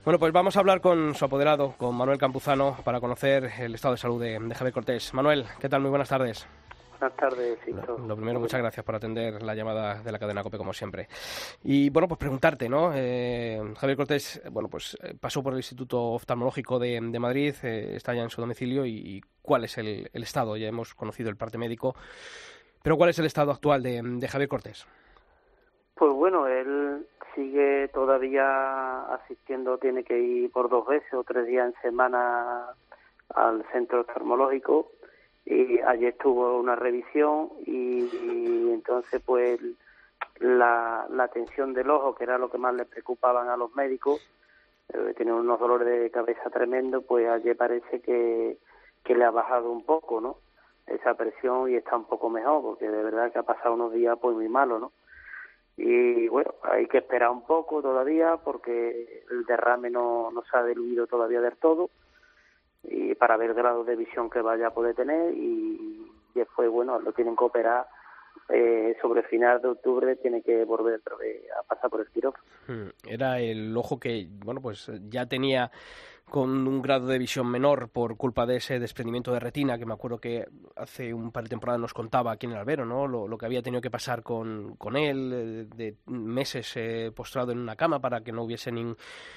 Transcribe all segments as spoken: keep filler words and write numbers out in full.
Bueno, pues vamos a hablar con su apoderado, con Manuel Campuzano, para conocer el estado de salud de, de Javier Cortés. Manuel, ¿qué tal? Muy buenas tardes. Buenas tardes, Lo, Víctor. lo primero, muchas gracias por atender la llamada de la cadena COPE, como siempre. Y bueno, pues preguntarte, ¿no? Eh, Javier Cortés, bueno, pues eh, pasó por el Instituto Oftalmológico de, de Madrid, eh, está ya en su domicilio, y, y ¿cuál es el, el estado? Ya hemos conocido el parte médico, pero ¿cuál es el estado actual de, de Javier Cortés? Pues bueno, él sigue todavía asistiendo, tiene que ir por dos veces o tres días en semana al centro oftalmológico, y ayer tuvo una revisión y, y entonces pues la, la tensión del ojo, que era lo que más le preocupaban a los médicos, eh, tenía unos dolores de cabeza tremendos, pues ayer parece que, que le ha bajado un poco, ¿no?, esa presión, y está un poco mejor, porque de verdad que ha pasado unos días pues muy malos, ¿no? Y bueno, hay que esperar un poco todavía porque el derrame no, no se ha diluido todavía del todo, y para ver el grado de visión que vaya a poder tener, y después, bueno, lo tienen que operar eh, sobre final de octubre, tiene que volver otra vez a pasar por el quirófano. Era el ojo que, bueno, pues ya tenía con un grado de visión menor por culpa de ese desprendimiento de retina, que me acuerdo que hace un par de temporadas nos contaba aquí en el albero, ¿no? Lo, lo que había tenido que pasar con, con él, eh, de meses eh, postrado en una cama para que no hubiese nin,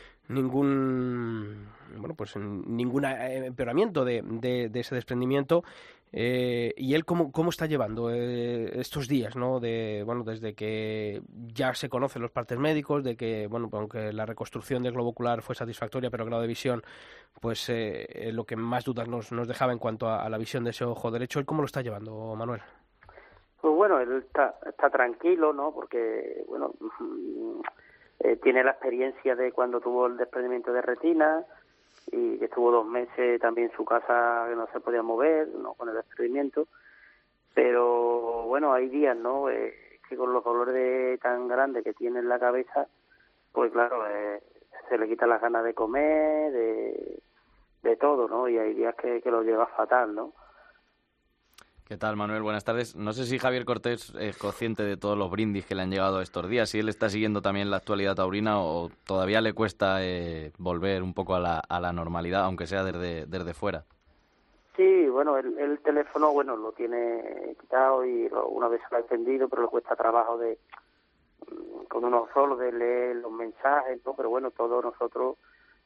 ningún bueno pues ningún empeoramiento de, de, de ese desprendimiento. Eh, y él cómo, cómo está llevando eh, estos días, ¿no? De bueno, desde que ya se conocen los partes médicos, de que bueno, aunque la reconstrucción del globo ocular fue satisfactoria, pero el grado de visión, pues eh, lo que más dudas nos, nos dejaba en cuanto a, a la visión de ese ojo derecho. ¿Él cómo lo está llevando, Manuel? Pues bueno, él está, está tranquilo, ¿no? Porque, bueno, eh, tiene la experiencia de cuando tuvo el desprendimiento de retina, y que estuvo dos meses también en su casa que no se podía mover, ¿no?, con el desprendimiento. Pero bueno, hay días, ¿no?, eh, que con los dolores de, tan grandes que tiene en la cabeza, pues claro, eh, se le quitan las ganas de comer, de, de todo, ¿no? Y hay días que, que lo lleva fatal, ¿no? ¿Qué tal, Manuel? Buenas tardes. No sé si Javier Cortés es consciente de todos los brindis que le han llegado estos días, si él está siguiendo también la actualidad taurina o todavía le cuesta eh, volver un poco a la, a la normalidad, aunque sea desde, desde fuera. Sí, bueno, el, el teléfono, bueno, lo tiene quitado y lo, una vez se lo ha encendido, pero le cuesta trabajo de con uno solo de leer los mensajes, ¿no? Pero bueno, todos nosotros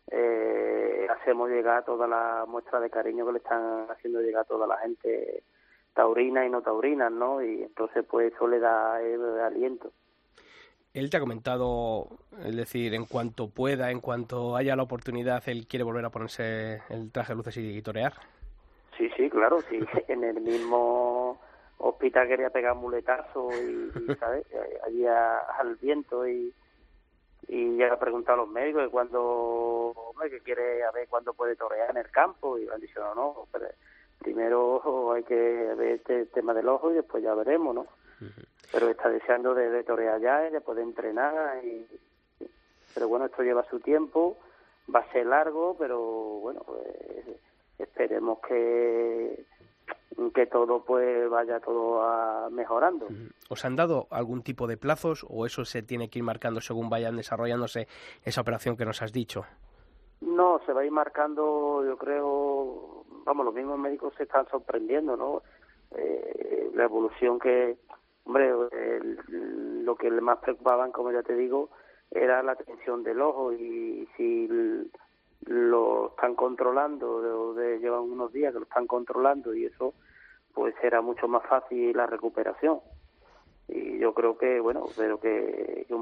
eh, hacemos llegar toda la muestra de cariño que le están haciendo llegar a toda la gente taurina y no taurina, ¿no? Y entonces pues eso le da eh, aliento. Él te ha comentado, es decir, en cuanto pueda, en cuanto haya la oportunidad, él quiere volver a ponerse el traje de luces y, y torear. Sí, sí, claro, sí. En el mismo hospital quería pegar muletazo y, y ¿sabes? Allí a, al viento, y y ya le ha preguntado a los médicos de cuándo, hombre, que quiere a ver cuándo puede torear en el campo, y han dicho no, no, pero primero hay que ver este tema del ojo y después ya veremos, ¿no? Uh-huh. Pero está deseando de, de torear ya y de poder entrenar, y, y, pero bueno, esto lleva su tiempo, va a ser largo, pero bueno, pues esperemos que que todo pues vaya todo a mejorando. ¿Os han dado algún tipo de plazos o eso se tiene que ir marcando según vayan desarrollándose esa operación que nos has dicho? No, se va a ir marcando, yo creo, vamos, los mismos médicos se están sorprendiendo, ¿no? Eh, la evolución que, hombre, el, lo que más preocupaban, como ya te digo, era la tensión del ojo, y si lo están controlando, de, de, llevan unos días que lo están controlando, y eso pues será mucho más fácil la recuperación. Y yo creo que, bueno, pero que, que,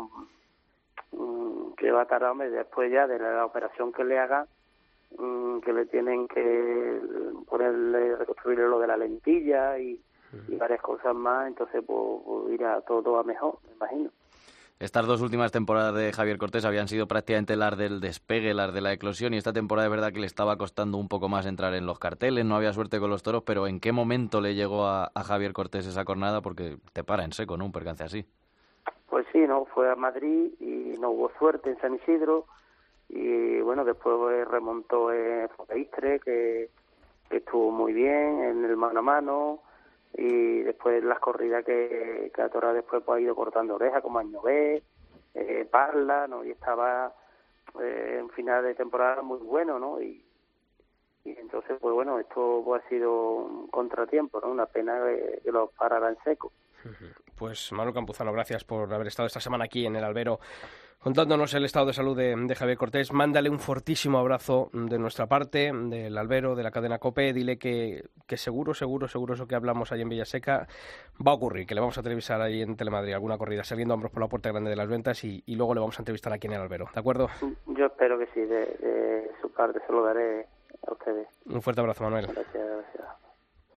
um, que va a tardar después ya de la operación que le hagan, um, que le tienen que ponerle, reconstruirle lo de la lentilla y, uh-huh. y varias cosas más, entonces pues, pues irá todo a mejor, me imagino. Estas dos últimas temporadas de Javier Cortés habían sido prácticamente las del despegue, las de la eclosión, y esta temporada es verdad que le estaba costando un poco más entrar en los carteles, no había suerte con los toros, pero ¿en qué momento le llegó a, a Javier Cortés esa cornada? Porque te para en seco, ¿no?, un percance así. Pues sí, no, fue a Madrid y no hubo suerte en San Isidro, y bueno, después remontó en Focaistre, que, que estuvo muy bien en el mano a mano, y después las corridas que, que Atora después pues, ha ido cortando orejas, como Añové, eh, Parla, ¿no? Y estaba eh, un final de temporada muy bueno, ¿no? Y, y entonces, pues bueno, esto pues, ha sido un contratiempo, ¿no? Una pena que, que lo parara en seco. Pues Manuel Campuzano, gracias por haber estado esta semana aquí en el Albero contándonos el estado de salud de, de Javier Cortés. Mándale un fortísimo abrazo de nuestra parte, del Albero, de la cadena COPE. Dile que, que seguro, seguro, seguro eso que hablamos ahí en Villaseca va a ocurrir, que le vamos a televisar ahí en Telemadrid alguna corrida saliendo hombros por la puerta grande de las ventas y, y luego le vamos a entrevistar aquí en el Albero, ¿de acuerdo? Yo espero que sí, de, de su parte se lo daré a ustedes. Un fuerte abrazo, Manuel. Gracias, gracias.